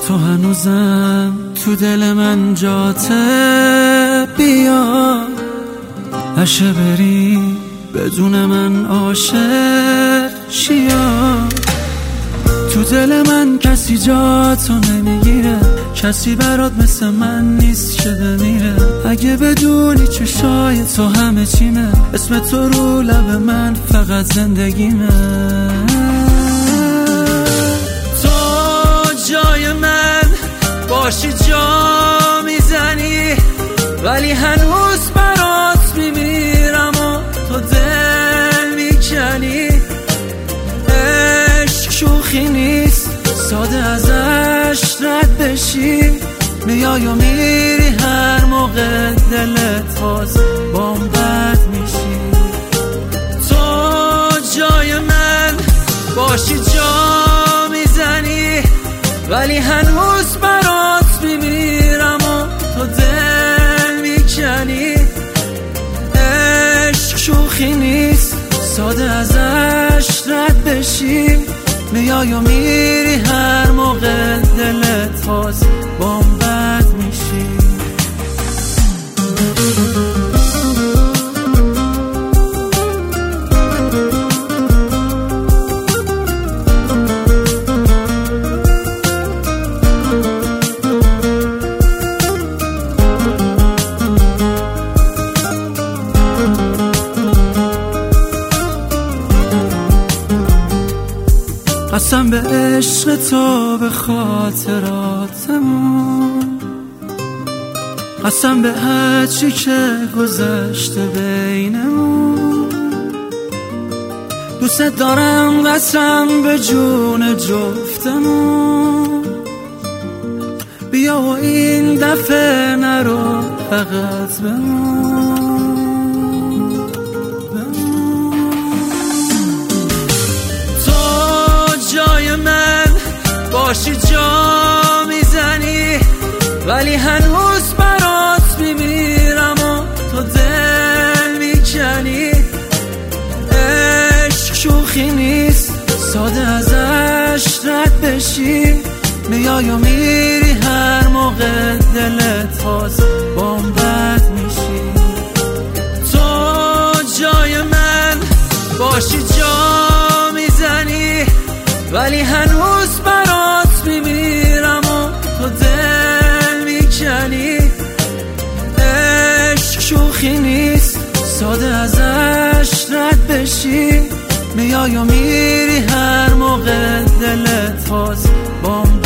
تو هنوزم تو دل من جاته، بیا نشه بری بدون من عاشق شیا. تو دل من کسی جاتو نمیگیره، کسی برات مثل من نیست که بمیره. اگه بدونی چشای تو همه چیمه، اسم تو رو لب من فقط زندگیمه. تو جای من باشی جا میزنی، ولی هنوز برات میمیرم و تو دل میکنی. عشق شوخی نیست، ساده ازش رد بشی. میای و میری هر موقع دلت باز بام بد میشی. تو جای من باشی جا میزنی، ولی هنوز برات میمیرم و تو دل میکنی. عشق شوخی نیست، ساده ازش رد بشی. میای و میری هر موقع دلت باز بام بد میشی. قسم به عشق تو، به خاطراتمون، قسم به هرچی که گذشته بینمون. دوست دارم قسم به جون جفتمون. بیا و این دفعه نرو فقط بمون. باشی جا میزنی، ولی هنوز برات میمیرم و تو دل میکنی. عشق شوخی نیست، ساده ازش رد بشی. میای و میری هر موقع دلت باز بام بد میشی. تو جای من باشی جا میزنی، ولی هنوز برات میمیرم و تو دل میکنی. عشق شوخی نیست، ساده ازش رد بشی. میای و میری هر موقع دلت باز بام